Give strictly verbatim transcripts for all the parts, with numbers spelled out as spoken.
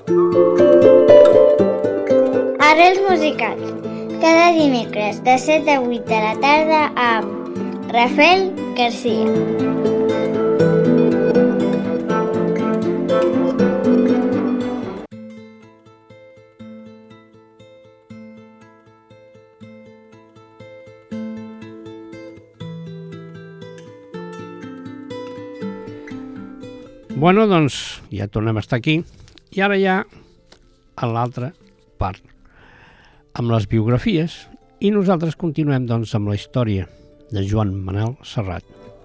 Arrels musicals. Cada dimecres de set a vuit de la tarda amb Rafael Garcia. Bueno, doncs ja tornem a estar aquí i ara ja a l'altra part, amb les biografies, i nosaltres continuem doncs amb la història de Joan Manel Serrat.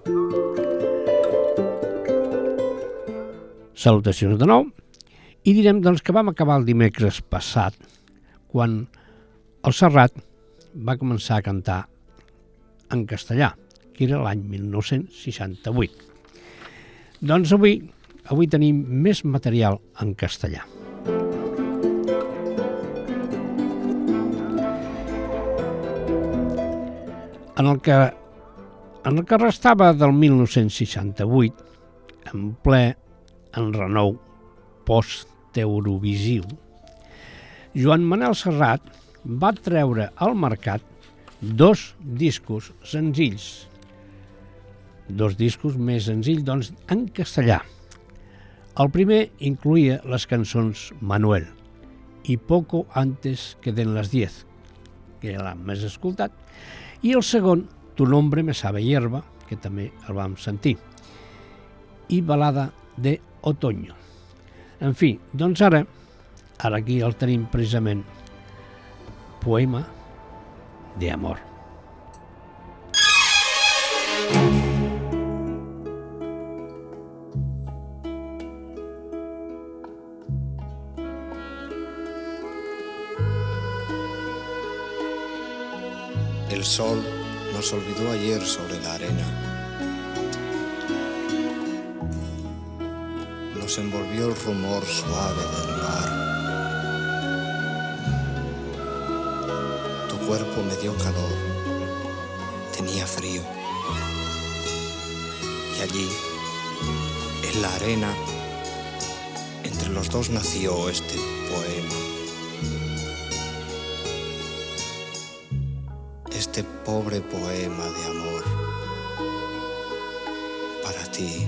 Salutacions de nou, i direm doncs que vam acabar el dimecres passat, quan el Serrat va començar a cantar en castellà, que era l'any mil nou-cents seixanta-vuit. Doncs avui, avui tenim més material en castellà. En el que, en el que restava del mil nou-cents seixanta-vuit, en ple enrenou post-eurovisiu, Joan Manel Serrat va treure al mercat dos discos senzills, dos discos més senzills, doncs, en castellà. El primer incluïa les cançons Manuel i Poco antes que den las diez, que ja l'hem més escoltat, i el segon, Tu nombre me sabe hierba, que també el vam sentir, i Balada de Otoño. En fi, doncs ara, ara aquí el tenim precisament, Poema de amor. El sol nos olvidó ayer sobre la arena. Nos envolvió el rumor suave del mar. Tu cuerpo me dio calor, tenía frío. Y allí, en la arena, entre los dos nació este poema. Este pobre poema de amor para ti.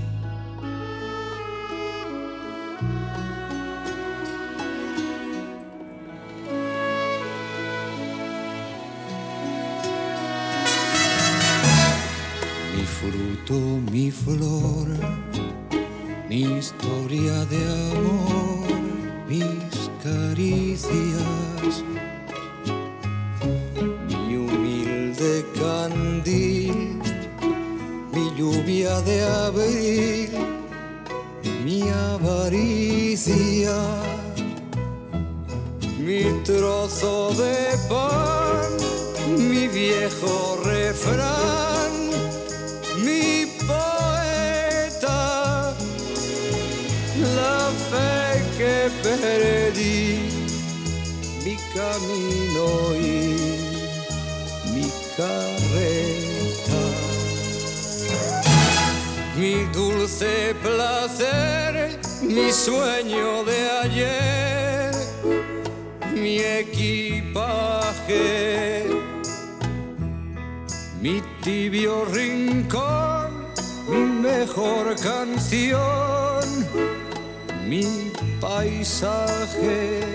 Mi fruto, mi flor, mi historia de amor, mis caricias, candil, mi lluvia de abril, mi avaricia, mi trozo de pan, mi viejo refrán, mi poeta, la fe que perdí, mi camino y mi carreta, mi dulce placer, mi sueño de ayer, mi equipaje, mi tibio rincón, mi mejor canción, mi paisaje,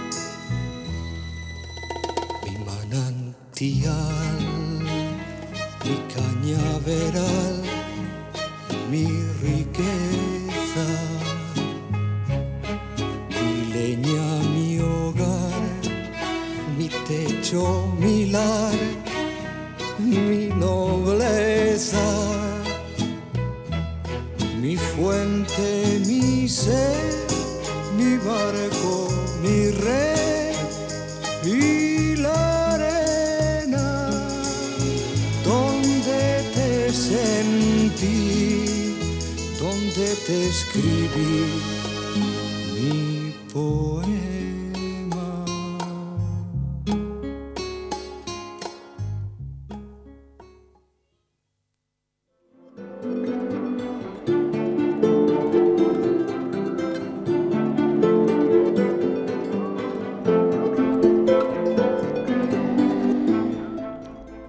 mi manantial, mi cañaveral, mi riqueza, mi leña, mi hogar, mi techo, mi lar, mi nobleza, mi fuente, mi sed, mi barco, mi red y la arena donde te sentí, donde te escribí mi poema.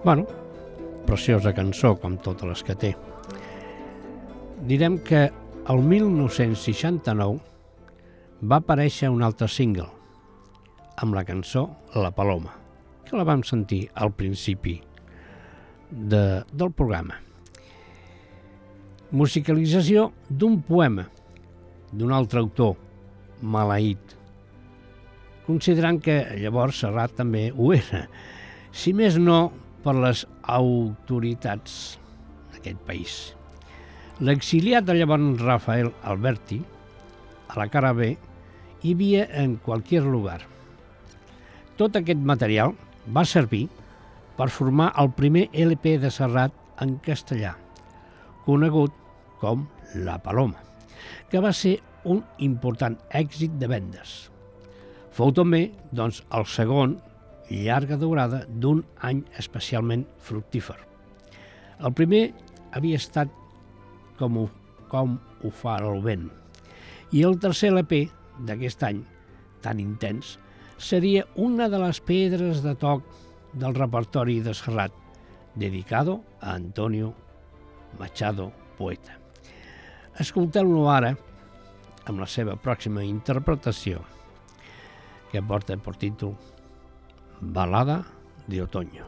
Bueno, preciosa cançó, com totes les que té. Direm que el mil nou-cents seixanta-nou va aparèixer un altre single, amb la cançó La Paloma, que la vam sentir al principi de, del programa. Musicalització d'un poema d'un altre autor, maleït, considerant que llavors Serrat també ho era, si més no per les autoritats d'aquest país. L'exiliat de llavors Rafael Alberti, a la cara B, hi havia en qualsevol lugar. Tot aquest material va servir per formar el primer L P de Serrat en castellà, conegut com La Paloma, que va ser un important èxit de vendes. Fou també, doncs, el segon llarga durada d'un any especialment fructífer. El primer havia estat com ho, com ho fa el vent, i el tercer L P d'aquest any, tan intens, seria una de les pedres de toc del repertori de Serrat, dedicado a Antonio Machado, poeta. Escolteu-lo ara amb la seva pròxima interpretació, que porta per títol Balada de Otoño.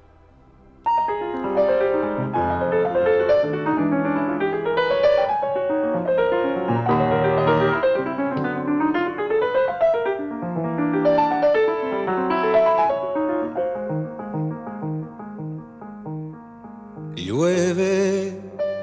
Llueve,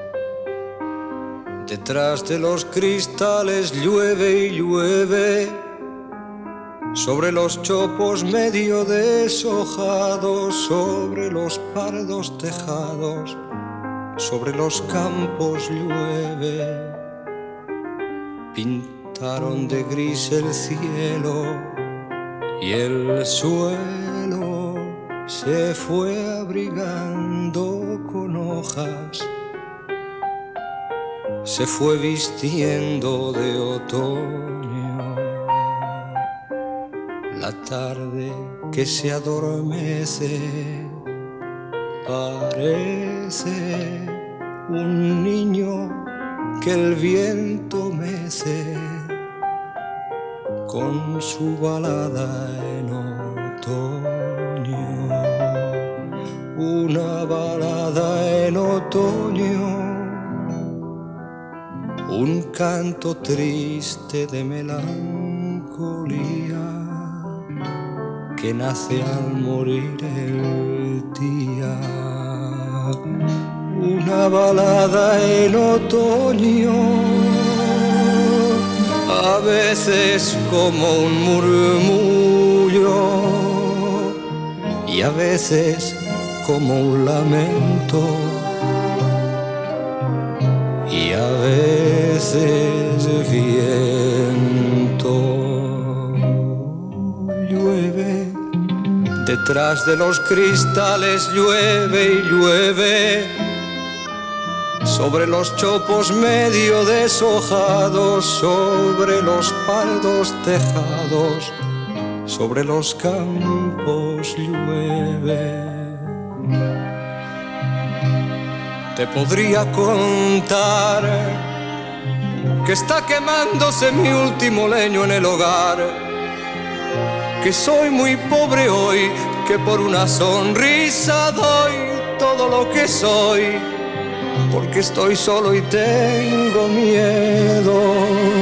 detrás de los cristales llueve y llueve, sobre los chopos medio deshojados, sobre los pardos tejados, sobre los campos llueve. Pintaron de gris el cielo y el suelo se fue abrigando con hojas, se fue vistiendo de otoño. La tarde que se adormece parece un niño que el viento mece con su balada en otoño. Una balada en otoño, un canto triste de melancolía que nace al morir el día. Una balada en otoño, a veces como un murmullo y a veces como un lamento, y a veces viento. Llueve, detrás de los cristales llueve y llueve, sobre los chopos medio deshojados, sobre los pardos tejados, sobre los campos llueve. Te podría contar que está quemándose mi último leño en el hogar, que soy muy pobre hoy, que por una sonrisa doy todo lo que soy, porque estoy solo y tengo miedo.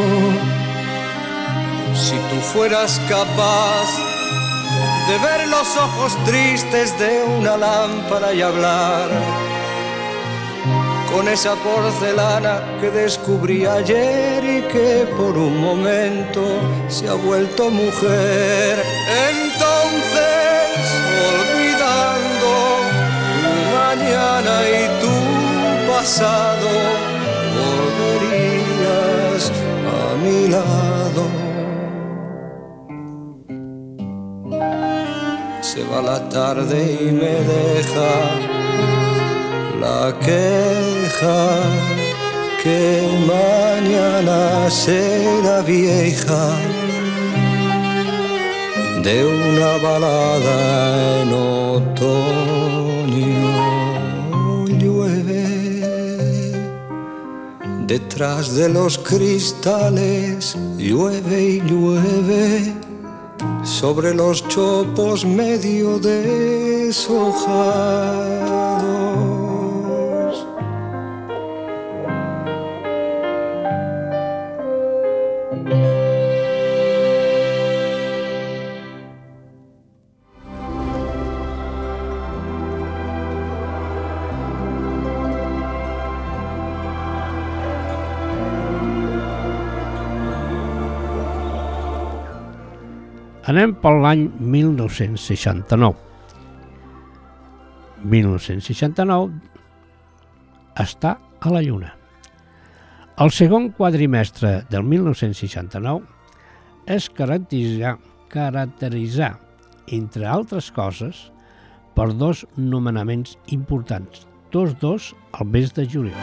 Si tú fueras capaz de ver los ojos tristes de una lámpara y hablar con esa porcelana que descubrí ayer y que por un momento se ha vuelto mujer, entonces, olvidando tu mañana y tu pasado, volverías a mi lado. Se va la tarde y me deja la queja que mañana será vieja. de una balada en otoño. Llueve detrás de los cristales, llueve y llueve sobre los chopos medio deshojados. Anem per l'any mil nou-cents seixanta-nou. mil nou-cents seixanta-nou està a la Lluna. El segon quadrimestre del mil nou-cents seixanta-nou es caracteritzà, caracteritzà, entre altres coses, per dos nomenaments importants, tots dos al mes de juliol.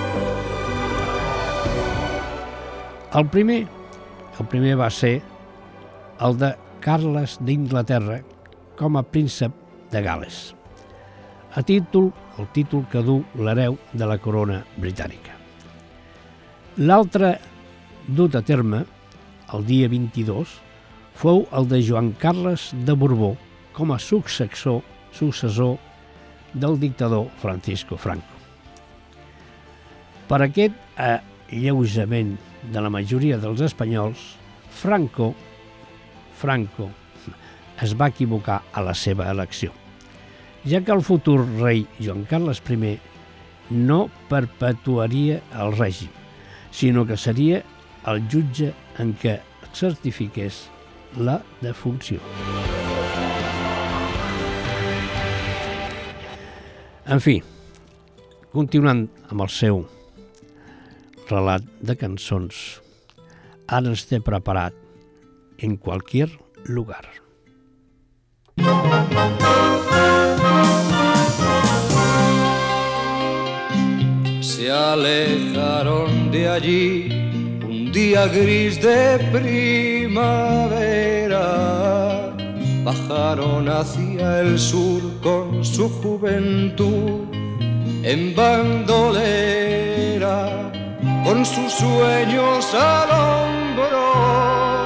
El primer, el primer va ser el de Carles d'Inglaterra com a príncep de Gal·les, a títol, el títol que du l'hereu de la corona britànica. L'altre dut a terme, el dia vint-i-dos, fou el de Joan Carles de Borbó com a successor, successor del dictador Francisco Franco. Per aquest alleujament de la majoria dels espanyols, Franco Franco es va equivocar a la seva elecció, ja que el futur rei Joan Carles I no perpetuaria el règim, sinó que seria el jutge en què certifiqués la defunció. En fi, continuant amb el seu relat de cançons, ara ens té preparat En cualquier lugar. Se alejaron de allí un día gris de primavera, bajaron hacia el sur con su juventud en bandolera, con sus sueños al hombro.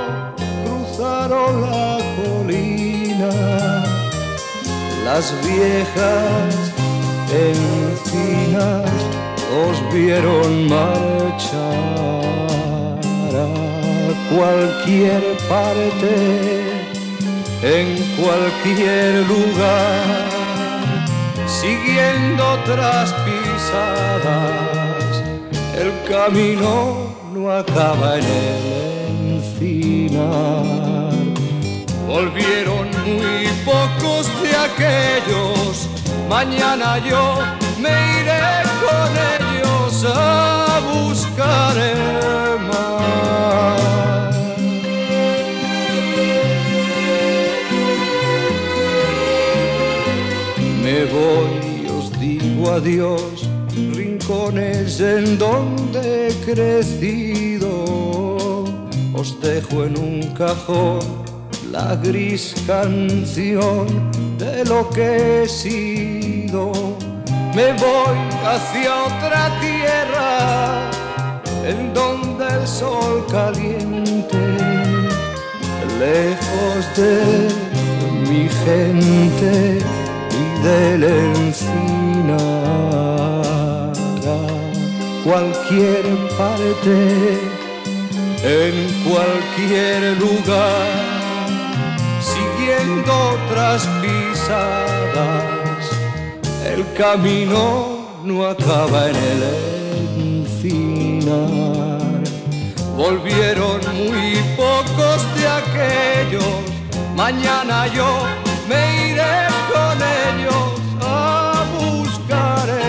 La colina, las viejas encinas los vieron marchar a cualquier parte, en cualquier lugar, siguiendo otras pisadas. El camino no acaba en el encinar. Volvieron muy pocos de aquellos, mañana yo me iré con ellos a buscar el mar. Me voy y os digo adiós, rincones en donde he crecido, os dejo en un cajón la gris canción de lo que he sido. Me voy hacia otra tierra en donde el sol caliente, lejos de mi gente y del encinar, a cualquier parte, en cualquier lugar, siguiendo otras pisadas. El camino no acaba en el encinar. Volvieron muy pocos de aquellos, mañana yo me iré con ellos a buscar el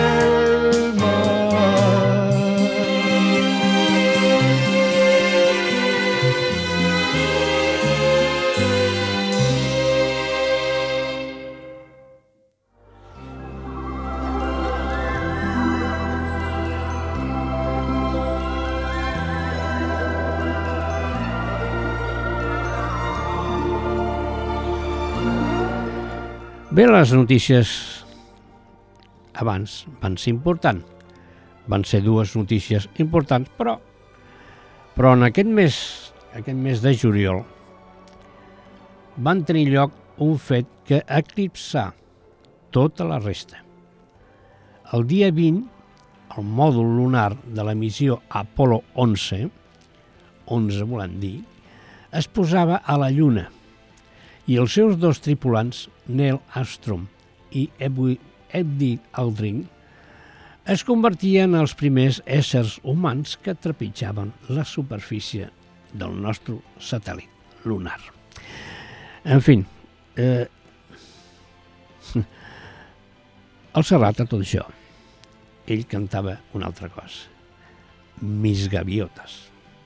Bé, les notícies abans van ser importants. Van ser dues notícies importants, però, però en aquest mes, aquest mes de juliol van tenir lloc un fet que eclipsà tota la resta. El dia vint, el mòdul lunar de la missió Apolo onze, onze volem dir, es posava a la Lluna i els seus dos tripulants, Neil Armstrong i Buzz Aldrin, es convertien en els primers éssers humans que trepitjaven la superfície del nostre satèl·lit lunar. En fi, eh, el Serrat a tot això, ell cantava una altra cosa, Mis gaviotes.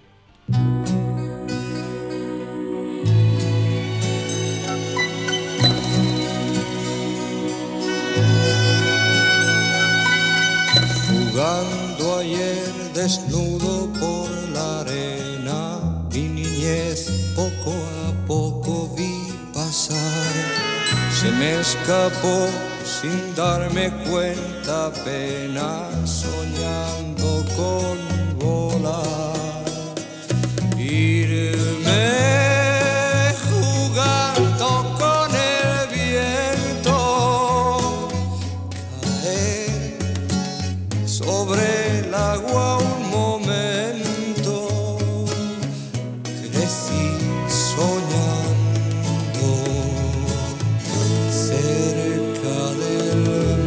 Jugando ayer desnudo por la arena, mi niñez poco a poco vi pasar. Se me escapó sin darme cuenta apenas, soñando con volar. Irme jugando con el viento, caer sobre el agua un momento, crecí soñando cerca del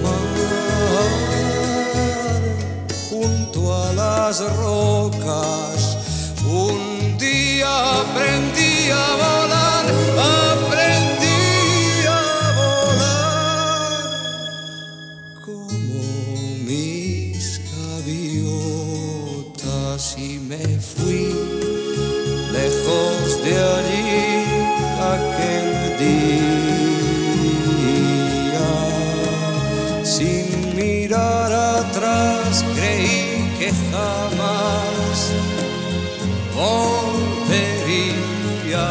mar, junto a las rocas. Un día aprendí a volar, aprendí a volar como mis gaviotas y me fui lejos de allí aquel día. Sin mirar atrás creí que jamás volvería.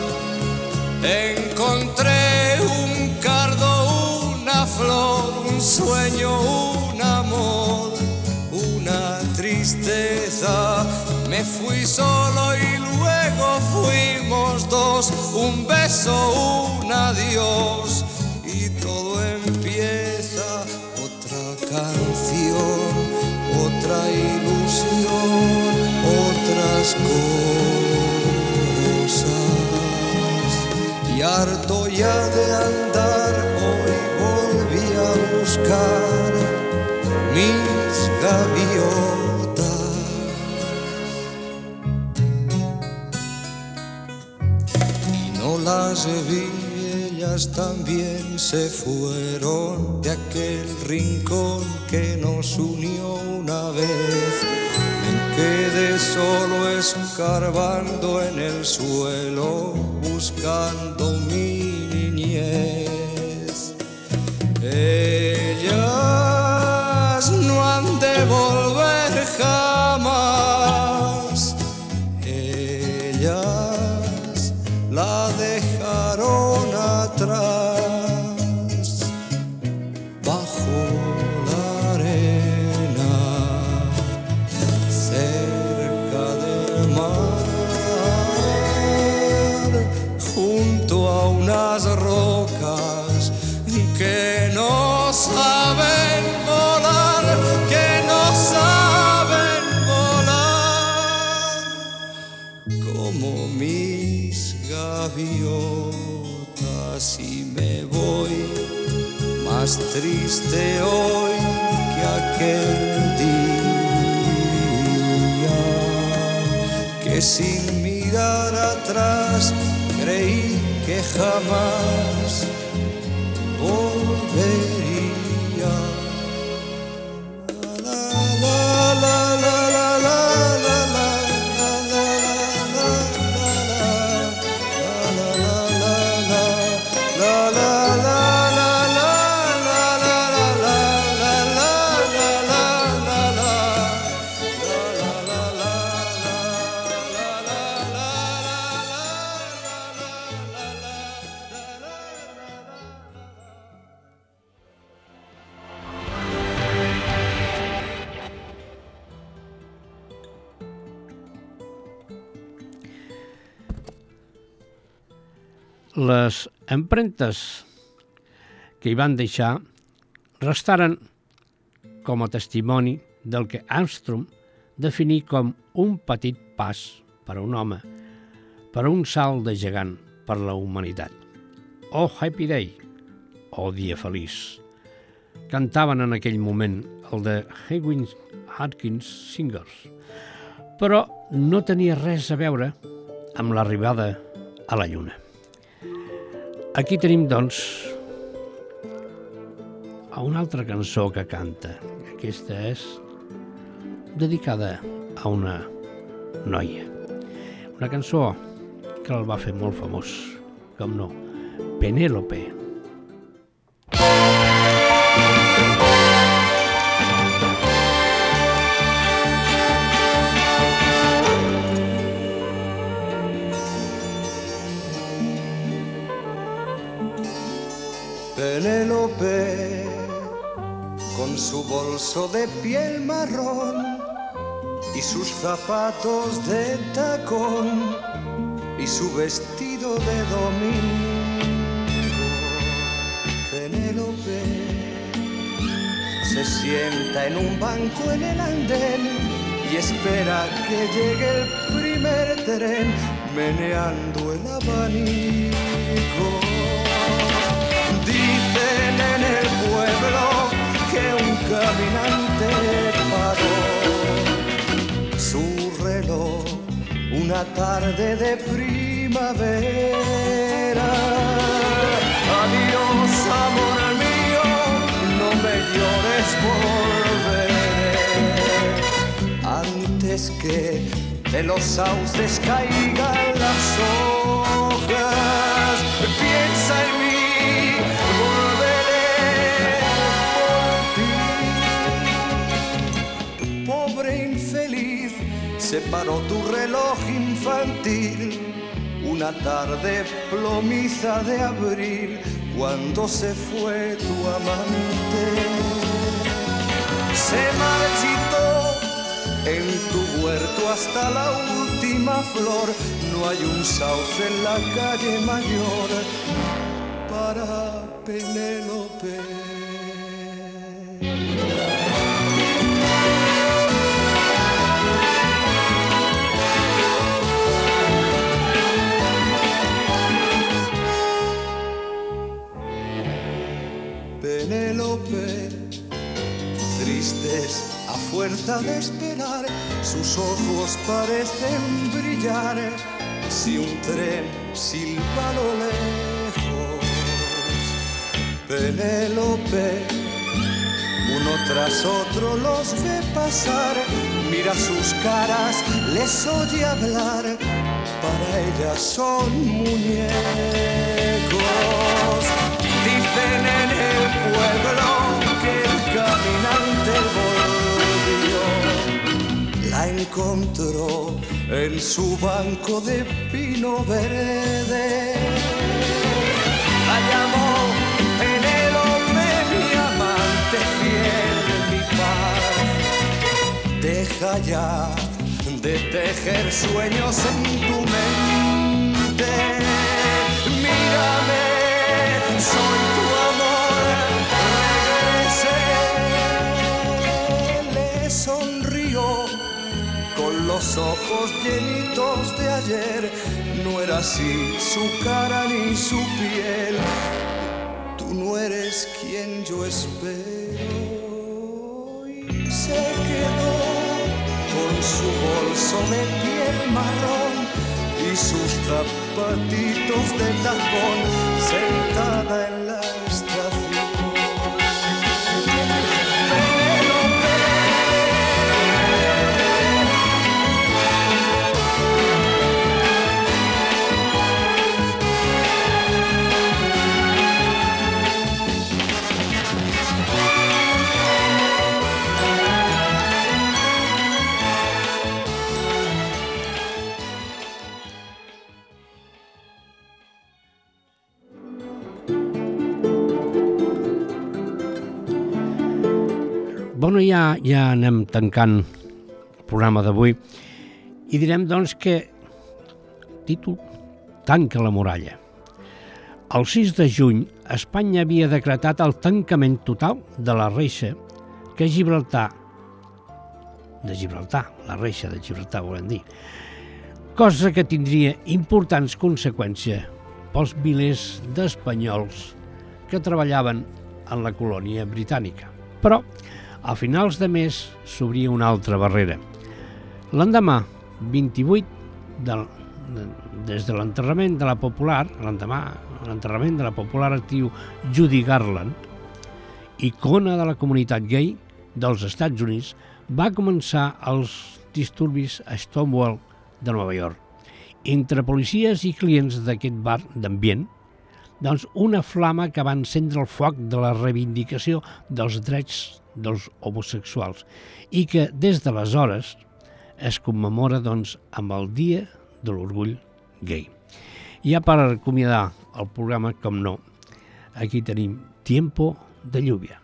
Encontré un cardo, una flor, un sueño, un amor, una tristeza. Me fui solo y luego fuimos dos, un beso, un adiós, y todo empieza. Otra canción, otra ilusión, otras cosas. Y harto ya de andar, hoy volví a buscar mis gaviotas. Y no las vi, ellas también se fueron de aquel rincón que nos unió una vez. Me quedé solo escarbando en el suelo, buscando mi niñez. Ellas no han de volver jamás, ellas la dejaron atrás, bajo la arena, cerca del mar, junto a unas rocas que no saben volar, que no saben volar, como mis gaviotas. Y me voy más triste hoy que aquel día, que sin mirar atrás creí que jamás volvería. La, la, la, la, la, la, la, la, la, les empremtes que hi van deixar restaren com a testimoni del que Armstrong definí com un petit pas per a un home, per a un salt de gegant per la humanitat. Oh, Happy Day! Oh, dia feliç! Cantaven en aquell moment el de Hewins Atkins Singers, però no tenia res a veure amb l'arribada a la Lluna. Aquí tenim, doncs, a una altra cançó que canta. Aquesta és dedicada a una noia. Una cançó que el va fer molt famós, com no, Penélope. Penélope, con su bolso de piel marrón y sus zapatos de tacón y su vestido de domingo. Penélope se sienta en un banco en el andén y espera que llegue el primer tren, meneando el abanico. Dicen en el pueblo que un caminante paró su reloj una tarde de primavera. Adiós, amor mío, no me llores, volveré antes que de los sauces caigan las hojas. Piensa en mí, se paró tu reloj infantil una tarde plomiza de abril, cuando se fue tu amante. Se marchitó en tu huerto hasta la última flor. No hay un sauce en la calle mayor para Penélope. Penélope, tristes a fuerza de esperar, sus ojos parecen brillar si un tren silba a lo lejos. Penélope, uno tras otro los ve pasar, mira sus caras, les oye hablar, para ellas son muñecos. Dicen en el pueblo que el caminante volvió, la encontró en su banco de pino verde. La llamó Penélope, mi amante fiel, mi paz. Deja ya de tejer sueños en tu mente. Mírame, soy tu amor, regresé. Le sonrió con los ojos llenitos de ayer. No era así su cara ni su piel. Tú no eres quien yo espero. Y se quedó con su bolso de piel marrón y sus zapatitos de tacón, sentada en la estación. Penélope, Bueno, ja, ja anem tancant el programa d'avui i direm, doncs, que títol Tanca la muralla. El sis de juny, Espanya havia decretat el tancament total de la reixa que Gibraltar, de Gibraltar, la reixa de Gibraltar, volem dir, cosa que tindria importants conseqüències pels milers d'espanyols que treballaven en la colònia britànica. Però, a finals de mes, s'obria una altra barrera. L'endemà, vint-i-vuit, del, de, des de l'enterrament de la popular, l'endemà, l'enterrament de la popular actriu Judy Garland, icona de la comunitat gay dels Estats Units, va començar els disturbis a Stonewall de Nova York. Entre policies i clients d'aquest bar d'ambient, doncs una flama que va encendre el foc de la reivindicació dels drets dels homosexuals i que des d'aleshores es commemora doncs, amb el Dia de l'Orgull Gay. Ja per acomiadar el programa, com no, aquí tenim Tiempo de Lluvia.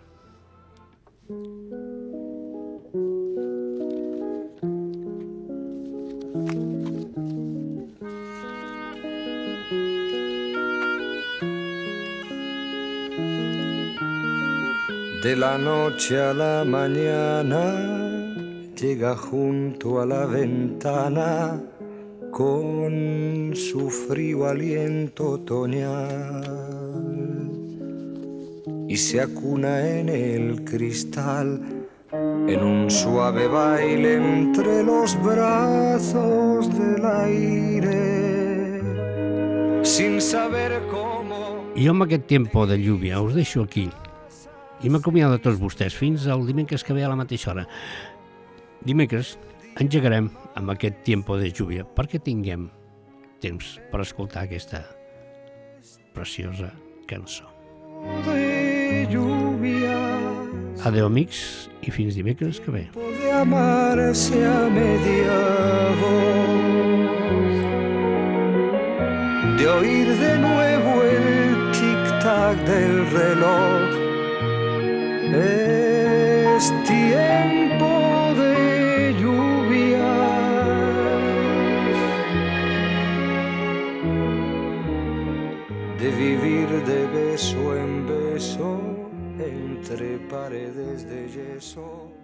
De la noche a la mañana llega junto a la ventana con su frío aliento otoñal y se acuna en el cristal en un suave baile entre los brazos del aire sin saber cómo. I amb aquest Tiempo de Lluvia us deixo aquí i m'acomiado de tots vostès fins al dimecres que ve a la mateixa hora. Dimecres engegarem amb aquest Tiempo de Lluvia perquè tinguem temps per escoltar aquesta preciosa cançó. Adéu, amics, i fins dimecres que ve. De amarse a media voz, de oír de nuevo el tic-tac del reloj. Es tiempo de lluvia, de vivir de beso en beso entre paredes de yeso.